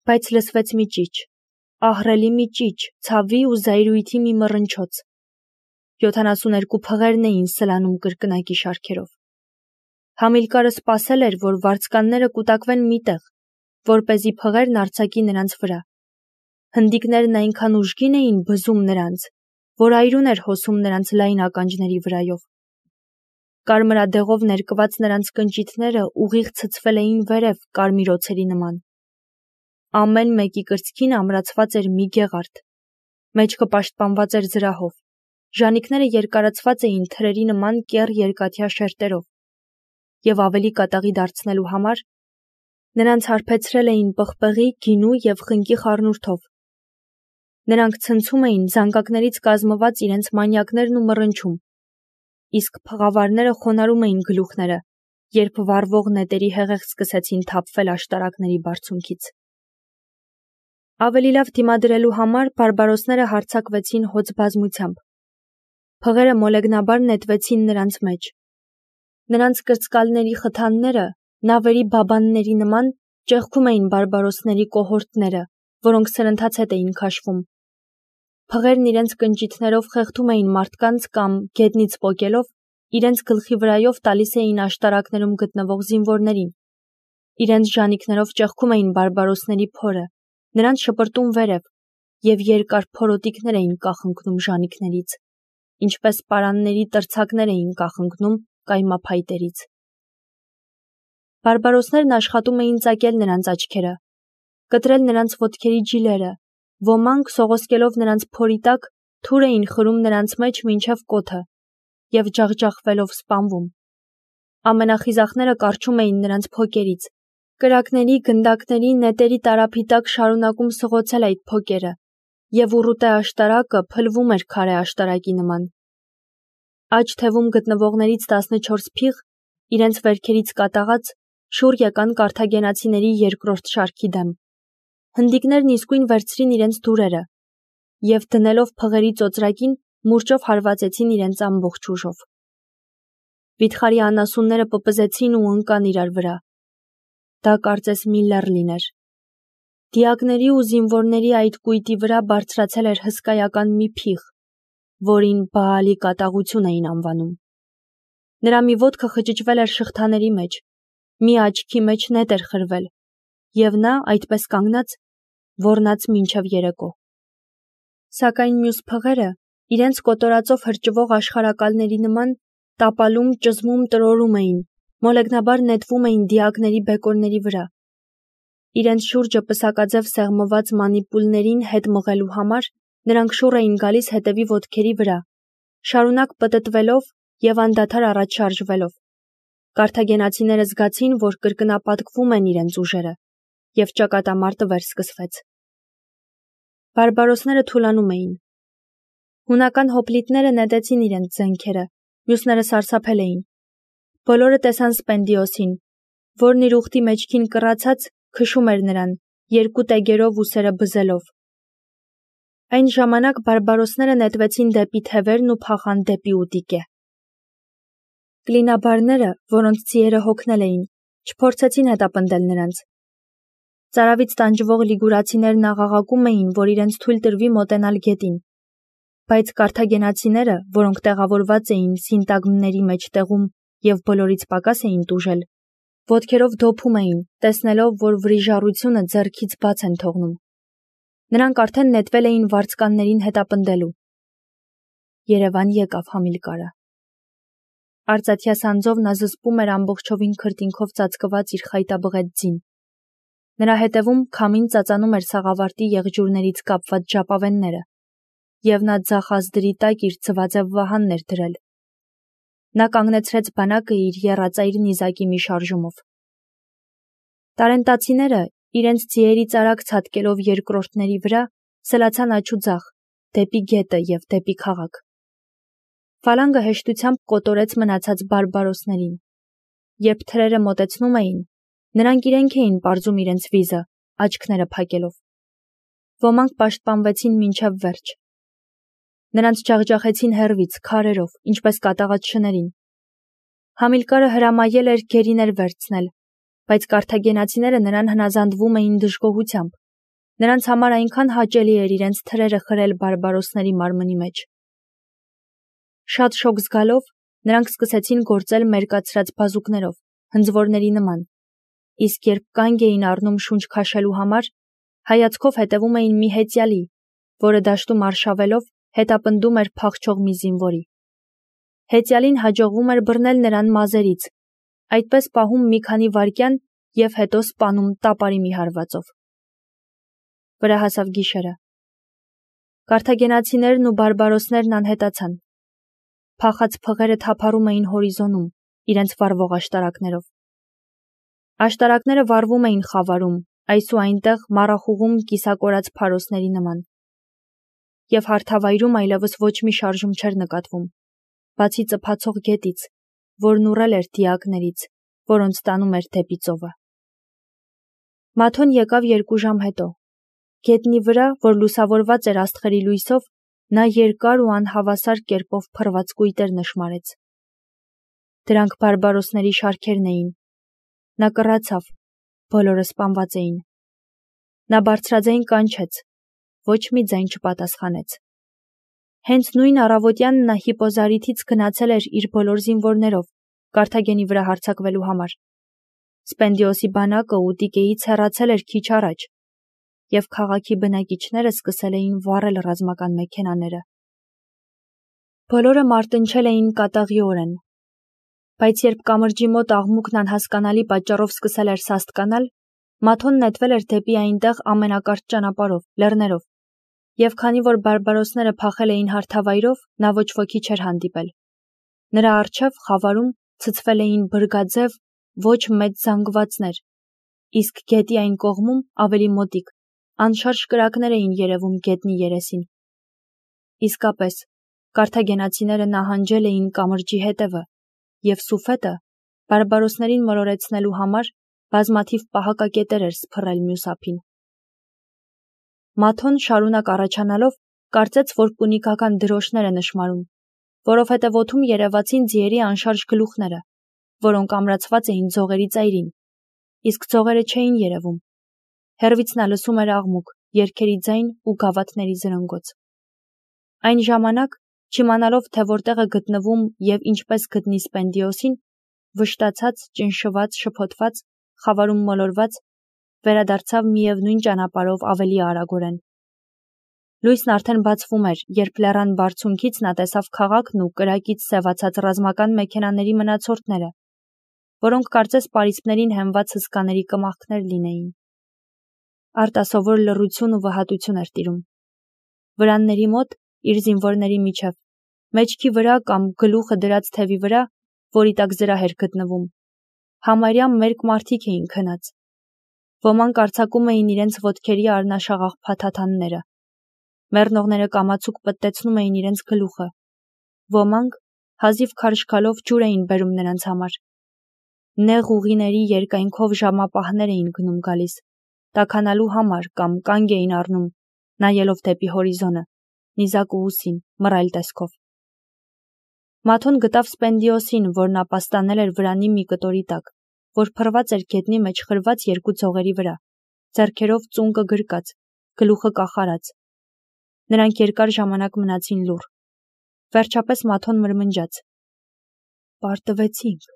Բայց լսվեց մի ճիչ, ահռելի մի ճիչ, ցավի ու զայրույթի մի մռնչոց։ 72 փղերն էին սլանում կրկնակի շարքերով։ Համիլկարը սպասել էր, որ վարձկանները կուտակվեն մի տեղ, որպեսզի փղերն արձակի նրանց վրա։ Հնդիկներն այնքան ուժգին էին բզում նրանց, որ այրուն էր հոսում նրանց լայն ականջների վրայով։ Կարմրադեղով ներկված նրանց կնճիթները ուղիղ ցցվել էին վերև կարմիր օձերի նման։ Ամեն մեկի կրծքին ամրացված էր մի գեղարդ, մեջքը պաշտպանված էր զրահով, ժանիքները երկարացված էին թրերի նման կեռ երկաթյա շերտերով, և ավելի կատաղի դարձնելու համար նրանց հարբեցրել էին պղպեղի, գինու և խնկի խառնուրդով։ Նրանք ցնցում էին զանգակներից կազմված իրենց մանյակներն ու մռնչում, իսկ փղավարները խոնարհում էին գլուխները, երբ վառվող նետերի հեղեղ սկսեցին թափվել աշտարակների բարձունքից։ Ավելի լավ դիմադրելու համար բարբարոսները հարձակվեցին հոծ բազմությամբ։ Փղերը մոլեգնաբար նետվեցին նրանց մեջ։ Նրանց կրծկալների խթանները, նավերի բաբանների նման, ճեղքում էին բարբարոսների կոհորտները, որոնք սրընթաց հետ էին քաշվում։ Փղերն իրենց կնճիթներով խեղդում էին մարդկանց կամ, գետնից պոկելով, իրենց գլխի վրայով տալիս էին աշտարակներում գտնվող զինվորներին։ Իրենց ժանիքներով ճեղքում էին բարբարոսների փորը, նրանց շպրտում վերև, և երկար փորոտիկներ էին կախնկնում ժանիքներից, ինչպես պարանների տրցակներ էին կախնկնում կայմափայտերից։ Բարբարոսներն աշխատում էին ծակել նրանց աչքերը, կտրել նրանց ոտքերի ջիլերը, ոմանք սողոսկելով նրանց փորի տակ թուր էին խրում նրանց մեջ մինչև կոթը և ջախջախվելով սպանվում։ Ամենախիզախները կառչում էին նրանց փոկերից, կրակների, գնդակների, նետերի տարափի տակ շարունակում սղոցել այդ փոկերը, և ուռուտե աշտարակը փլվում էր քարե աշտարակի նման։ Աջ թևում գտնվողներից 14 փիղ, իրենց վերքերից կատաղած, շուռ եկան կարթագենացիների երկրորդ շարքի դեմ։ Հնդիկներն իսկույն վերցրին իրենց դուրերը և դնելով փղերի ծոծրակին մուրճով հարվածեցին իրենց ամբողջ ուժով։ Վիթխարի անասունները պպզեցին ու ընկան իրար վրա։ Դա կարծես մի լեռ լիներ։ Դիակների ու զինվորների այդ կույտի վրա բարձրացել էր հսկայական մի փիղ, որին Բաալի կատաղություն էին անվանում։ Նրա մի ոտքը խճճվել էր շղթաների մեջ, մի աչքի մեջ նետ էր խրվել, և նա, այդպես կանգնած, ոռնաց մինչև երեկո։ Սակայն մյուս փղերը, իրենց կոտորածով հրճվող աշխարհակալների նման, տապալում, ճզմում, տրորում էին, մոլեգնաբար նետվում էին դիակների բեկորների վրա։ Իրենց շուրջը պսակաձև սեղմված մանիպուլներին հետ մղելու համար նրանք շուռ էին գալիս հետևի ոտքերի վրա, շարունակ պտտվելով և անդադար առաջ շարժվելով։ Կարթագենացիները զգացին, որ կրկնապատկվում են իրենց ուժերը, և ճակատամարտը վերսկսվեց։ Բարբարոսները թուլանում էին։ Հունական հոպլիտները նետեցին իրենց զենքերը, մյուսները սարսափել էին։ Բոլորը տեսան Սպենդիոսին, որն իր ուխտի մեջքին կռացած քշում էր նրան, երկու տեգերով ուսերը բզելով։ Այն ժամանակ բարբարոսները նետվեցին դեպի թևերն ու փախան դեպի Ուտիկե։ Կլինաբարները, որոնց ձիերը հոգնել էին, չփորձեցին հետապնդել նրանց։ Ծարավից տանջվող լիգուրացիներն աղաղակում էին, որ իրենց թույլ տրվի մոտենալ գետին, բայց կարթագենացիները, որոնք տեղավորված էին սինտագմների մեջտեղում և բոլորից պակաս էին տուժել, ոտքերով դոփում էին, տեսնելով, որ վրիժառությունը ձեռքից բաց են թողնում։ Նրանք արդեն նետվել էին վարձկաններին հետապնդելու։ Երևան եկավ Համիլկարը։ Արծաթյա սանձով նա զսպում էր ամբողջովին քրտինքով ծածկված իր խայտաբղետ ձին։ Նրա հետևում քամին ծածանում էր սաղավարտի եղջյուրներից կապված ժապավենները, և նա ձախ ազդրի տակ իր ձվաձև վահանն էր դրել։ Նա կանգնեցրեց բանակը իր եռածայր նիզակի մի շարժումով։ Տարենտացիները, իրենց ձիերից արագ ցատկելով երկրորդների վրա, սլացան աջ ու ձախ, դեպի գետը և դեպի քաղաք։ Ֆալանգը հեշտությամբ կոտորեց մնացած բարբարոսներին։ Երբ թրերը մոտեցնում էին, նրանք իրենք էին պարզում իրենց վիզը, աչքները փակելով։ Ոմանք պաշտպանվեցին մինչև վերջ։ Նրանց ջախջախեցին հեռվից, քարերով, ինչպես կատաղած շներին։ Համիլկարը հրամայել էր գերիներ վերցնել, բայց կարթագենացիները նրան հնազանդվում էին դժգոհությամբ, Նրանց համար այնքան հաճելի էր իրենց թրերը խրել բարբարոսների մարմնի մեջ։ Շատ շոկ զգալով, նրանք սկսեցին գործել մերկացրած բազուկներով, հնձվորների նման, իսկ երբ կանգ էին առնում շունչ քաշելու համար, հայացքով հետևում էին մի հեծյալի, որը դաշտում արշավելով հետապնդում էր փախչող մի զինվորի։ Հեծյալին հաջողվում էր բռնել նրան մազերից, այդպես պահում մի քանի վայրկյան և հետո սպանում տապարի մի հարվածով։ Վրա հասավ գիշերը։ Կարթագենացիներն ու բարբարոսներն անհետացան։ Փախած փղերը թափառում էին հորիզոնում, իրենց վառվող աշտարակներով։ Աշտարակները վառվում էին խավարում, այս ու այնտեղ մառախուղում կիսակորած փարոսների նման։ Եվ հարթավայրում այլևս ոչ մի շարժում չէր նկատվում, բացի ծփացող գետից, որն ուռել էր դիակներից, որոնց տանում էր դեպի ծովը։ Մաթոն եկավ 2 ժամ հետո։ Գետնի վրա, որ լուսավորված էր աստղերի լույսով, նա երկար ու անհավասար կերպով փռված կույտեր նշմարեց։ Դրանք բարբարոսների շարքերն էին։ Նա կռացավ, բոլորը սպանված էին։ Նա բարձրաձայն կանչեց, ոչ մի ձայն չպատասխանեց։ Հենց նույն առավոտյան նա Հիպոզարիթից գնացել էր իր բոլոր զինվորներով, Կարթագենի վրա հարձակվելու համար։ Սպենդիոսի բանակը Ուտիկեից հեռացել էր քիչ առաջ, և քաղաքի բնակիչները սկսել էին վառել ռազմական մեքենաները։ Բոլորը մարտնչել էին կատաղիորեն։ Բայց երբ կամրջի մոտ աղմուկն անհասկանալի պատճառով սկսել էր սաստկանալ, Մաթոն նետվել էր դեպի այնտեղ ամենակարճ ճանապարհով, լեռներով, և քանի որ բարբարոսները փախել էին հարթավայրով, նա ոչ ոքի չէր հանդիպել։ Նրա առջև խավարում ցցվել էին բրգաձև ոչ մեծ զանգվածներ, իսկ գետի այն կողմում ավելի մոտիկ, անշարժ կրակներ էին երևում գետնի երեսին։ Իսկապես, կարթագենացիները նահանջել էին կամրջի հետևը, և Սուֆետը, բարբարոսներին մոլորեցնելու համար, բազմաթիվ պահակակետեր էր սփռել մյուս ափին։ Մաթոն շարունակ առաջանալով կարծեց, որ պունիկական դրոշներ է նշմարում, որովհետև օդում երևացին ձիերի անշարժ գլուխները, որոնք ամրացված էին ձողերի ծայրին, իսկ ձողերը չէին երևում։ Հեռվից նա լսում էր աղմուկ, երգերի ձայն ու գավաթների զրնգոց։ Այն ժամանակ, չիմանալով, թե որտեղ է գտնվում և ինչպես գտնի Սպենդիոսին, վշտացած, ճնշված, շփոթված, խավարում մոլորված, վերադարձավ միևնույն ճանապարհով ավելի արագորեն։ Լույսն արդեն բացվում էր, երբ լեռան բարձունքից նա տեսավ քաղաքն ու կրակից սևացած ռազմական մեքենաների մնացորդները, որոնք կարծես պարիսպներին հենված հսկաների կմախքներ լինեին։ Արտասովոր լռություն ու վհատություն էր տիրում։ Վրանների մոտ, իր զինվորների միջև, մեջքի վրա կամ գլուխը դրած թևի վրա, որի տակ զրահ էր գտնվում, համարյա մերկ մարդիկ էին քնած։ Ոմանք արձակում էին իրենց ոտքերի առնաշաղախ փաթաթանները։ Մեռնողները կամացուկ պտտեցնում էին իրենց գլուխը։ Ոմանք հազիվ քարշքալով ջուր էին բերում նրանց համար։ Նեղ ուղիների երկայնքով ժամապահներ էին գնում գալիս, տաքանալու համար կամ կանգ էին առնում, նայելով դեպի հորիզոնը, նիզակ ու ուսին, մռայլ տեսքով։ Մաթոն գտավ Սպենդիոսին, որն ապաստանել էր վրանի մի կտորի տակ, որ փռված էր գետնի մեջ խրված 2 ձողերի վրա, ձեռքերով ծունկը գրկած, գլուխը կախարած։ Նրանք երկար ժամանակ մնացին լուռ։ Վերջապես Մաթոն մրմնջաց. «Պարտվեցինք»։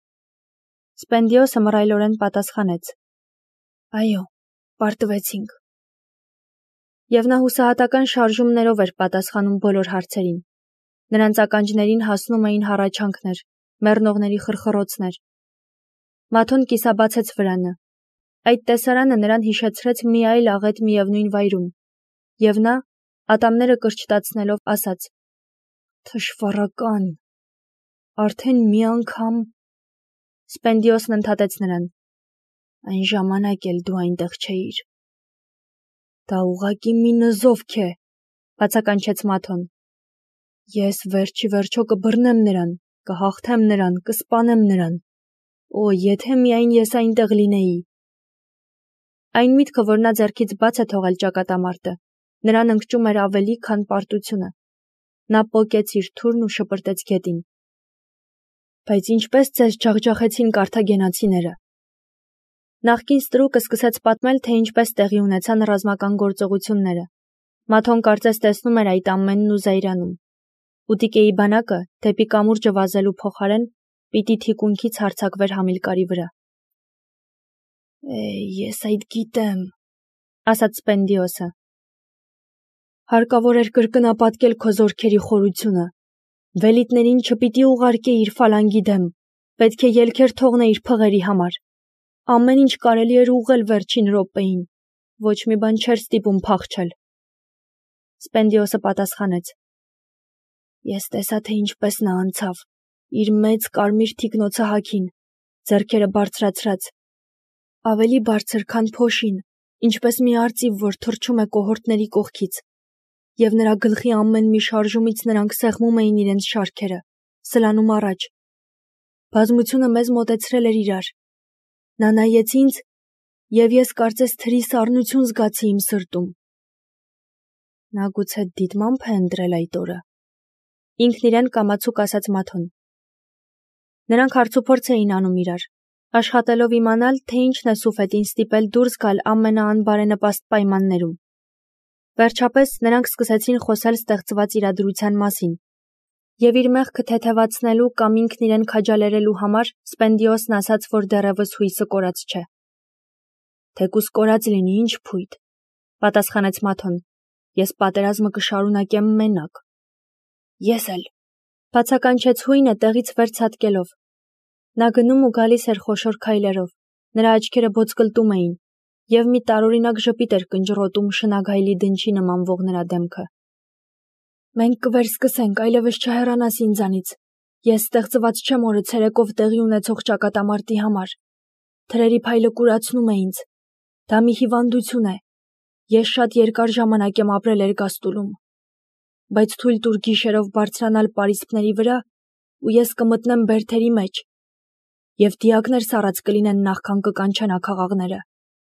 Սպենդիոսը մռայլորեն պատասխանեց. «Այո, պարտվեցինք»։ Եվ նա հուսահատական շարժումներով էր պատասխանում բոլոր հարցերին։ Նրանց ականջներին հասնում էին հառաչանքներ, մեռնողների խրխռոցներ։ Մաթոն կիսաբացեց վրանը։ Այդ տեսարանը նրան հիշեցրեց մի այլ աղետ միևնույն վայրում, և նա, ատամները կրճտացնելով, ասաց. «Թշվառական, արդեն մի անգամ»։ Սպենդիոսն ընդհատեց նրան. «Այն ժամանակ էլ դու այնտեղ չէիր»։ «Դա ուղղակի մի նզովք է», բացականչեց Մաթոն։ «Ես վերջի վերջո կբռնեմ նրան, կհաղթեմ նրան, կսպանեմ նրան։ Օ, եթե միայն ես այնտեղ լինեի»։ Այն միտքը, որ նա ձեռքից բաց է թողել ճակատամարտը, նրան ընկճում էր ավելի, քան պարտությունը։ Նա պոկեց իր թուրն ու շպրտեց գետին։ «Բայց ինչպես ձեզ ջախջախեցին կարթագենացիները»։ Նախկին ստրուկը սկսեց պատմել, թե ինչպես տեղի ունեցան ռազմական գործողությունները։ Մաթոն կարծես տեսնում էր այդ ամենն ու զայրանում։ Ուտիկեի բանակը, դեպի կամուրջը վազելու փոխարեն, պիտի թիկունքից հարձակվեր Համիլկարի վրա։ Ես այդ գիտեմ, ասաց Սպենդիոսը։ Հարկավոր էր կրկնապատկել քո զորքերի խորությունը։ Վելիտներին չպիտի ուղարկեիր ֆալանգի դեմ, պետք է ելքեր թողնեիր փղերի համար։ Ամեն ինչ կարելի էր ուղղել վերջին րոպեին, ոչ մի բան չէր ստիպում փախչել։ Սպենդիոսը պատասխանեց. Ես տեսա, թե ինչպես նա անցավ, իր մեծ կարմիր թիկնոցը հագին, ձեռքերը բարձրացրած, ավելի բարձր, քան փոշին, ինչպես մի արծիվ, որ թռչում է կոհորտների կողքից, և նրա գլխի ամեն մի շարժումից նրանք սեղմում էին իրենց շարքերը, սլանում առաջ։ Բազմությունը մեզ մոտեցրել էր իրար։ Նա նայեց ինձ, և ես կարծես թրի սառնություն զգացի իմ սրտում։ Նա գուցե դիտմամբ է ընտրել այդ օրը, ինքն իրեն կամացուկ ասաց Մաթոն։ Նրանք հարցուփորձ էին անում իրար, աշխատելով իմանալ, թե ինչն է Սուֆետին ստիպել դուրս գալ ամենաանբարենպաստ պայմաններում։ Վերջապես նրանք սկսեցին խոսել ստեղծված իրադրության մասին, և իր մեղքը թեթևացնելու կամ ինքն իրեն քաջալերելու համար Սպենդիոսն ասաց, որ դեռևս հույսը կորած չէ։ Թեկուզ կորած լինի, ինչ փույթ, պատասխանեց Մաթոն, ես պատերազմը կշարունակեմ մենակ։ Ես էլ, բացականչեց հույնը տեղից վեր ցատկելով։ Նա գնում ու գալիս էր խոշոր քայլերով, նրա աչքերը բոցկլտում էին, և մի տարօրինակ ժպիտ էր կնճռոտում շնագայլի դնչի նմանվող նրա դեմքը։ Մենք կվերսկսենք, այլևս չհեռանաս ինձանից։ Ես ստեղծված չեմ օրը ցերեկով տեղի ունեցող ճակատամարտի համար։ Թրերի փայլը կուրացնում է ինձ։ Դա մի հիվանդություն է։ Ես շատ երկար ժամանակ եմ ապրել Էրգաստուլում։ Բայց թույլ տուր գիշերով բարձրանալ պարիսպների վրա, ու ես կմտնեմ բերդերի մեջ, և դիակներ սառած կլինեն նախքան կկանչեն աքաղաղները։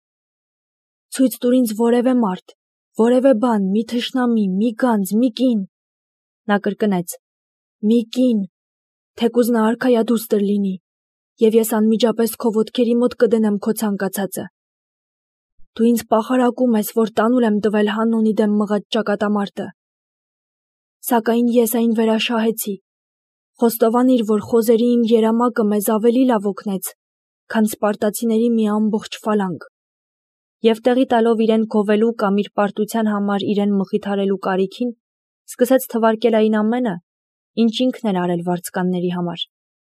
Ցույց տուր ինձ որևէ մարդ, որևէ բան, մի թշնամի, մի գանձ, մի կին։ Նա կրկնեց. մի կին, թեկուզ նա արքայադուստր լինի, և ես անմիջապես քո ոտքերի մոտ կդնեմ քո ցանկացածը։ Դու ինձ պախարակում ես, որ տանուլ եմ տվել Հաննոնի դեմ մղած ճակատամարտը։ Սակայն ես այն վերաշահեցի։ Խոստովանիր, որ խոզերի իմ երամակը մեզ ավելի լավ օգնեց, քան սպարտացիների մի ամբողջ ֆալանգ։ Եվ տեղի տալով իրեն գովելու կամ իր պարտության համար իրեն մխիթարելու կարիքին, սկսեց թվարկել այն ամենը, ինչ ինքն էր արել վարձկանների համար։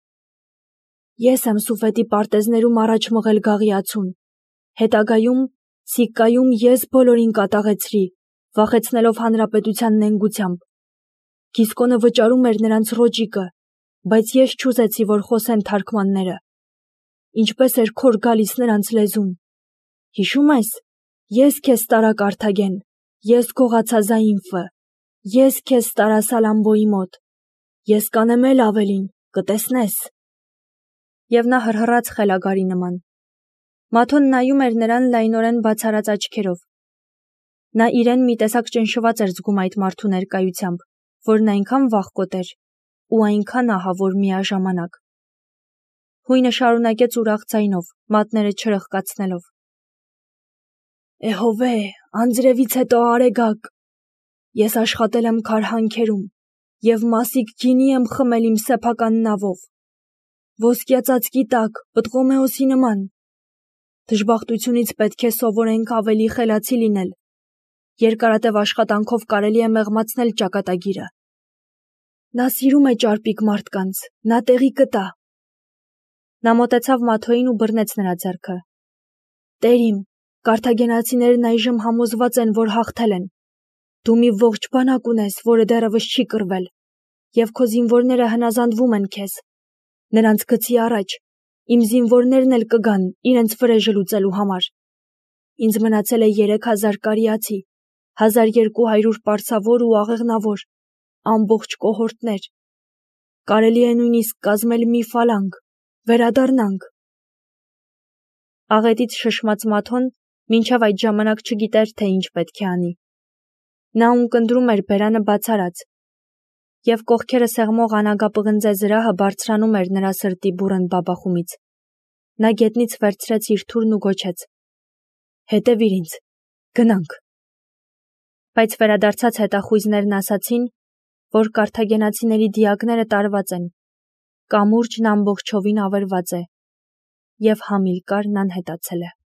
Ես եմ Սուֆետի պարտեզներում առաջ մղել գաղիացուն։ Հետագայում, Սիկկայում ես բոլորին կատաղեցրի, վախեցնելով հանրապետության նենգությամբ։ Գիսկոնը վճարում էր նրանց ռոճիկը, բայց ես չուզեցի, որ խոսեն թարգմանները։ Ինչպես էր քոր գալիս նրանց լեզուն։ Հիշում ես, ես քեզ տարա Կարթագեն, ես գողացա Զայինֆը, ես քեզ տարա Սալամբոյի մոտ, ես կանեմ էլ ավելին, կտեսնես։ Եվ նա հռհռաց խելագարի նման։ Մաթոն նայում էր նրան լայնորեն բացառած աչքերով։ Նա իրեն մի տեսակ ճնշված էր զգում այդ մարդու ներկայությամբ, որն այնքան վախկոտ էր ու այնքան ահավոր միաժամանակ։ Հույնը շարունակեց ուրախ ձայնով, մատները չրխկացնելով. Էհովե, անձրևից հետո արեգակ։ Ես աշխատել եմ քարհանքերում և մասիկ ջինի եմ խմել իմ սեփական նավով։ Ոսկյա ծածկի տակ, Պտղոմեոսի նման։ Դժբախտությունից պետք է սովորենք ավելի խելացի լինել։ Երկարատև աշխատանքով կարելի է մեղմացնել ճակատագիրը։ Նա սիրում է ճարպիկ մարդկանց, նա տեղի կտա։ Նա մոտեցավ Մաթոյին ու բռնեց նրա ձեռքը։ Տեր իմ, կարթագենացիներն այժմ համոզված են, որ հաղթել են։ Դու մի ողջ բանակ ունես, որը դեռևս չի կռվել, և քո զինվորները հնազանդվում են քեզ։ Նրանց գցի առաջ, իմ զինվորներն էլ կգան իրենց վրեժը լուծելու համար։ Ինձ մնացել է 3000 կարիացի, 1200 պարսավոր ու աղեղնավոր, ամբողջ կոհորտներ։ Կարելի է նույնիսկ կազմել մի ֆալանգ, վերադառնանք։ Աղետից շշմած Մաթոն մինչև այդ ժամանակ չգիտեր, թե ինչ պետք է անի։ Նա ունկնդրում էր բերանը բացարած, և կողքերը սեղմող անագապղնձե զրահը բարձրանում էր նրա սրտի բուռն բաբախումից։ Նա գետնից վերցրեց իր թուրն ու գոչեց. «Հետևիր ինձ, գնանք»։ Բայց վերադարձած հետախույզներն ասացին, որ կարթագենացիների դիակները տարված են, կամուրջն ամբողջովին ավերված է, և Համիլկարն անհետացել է։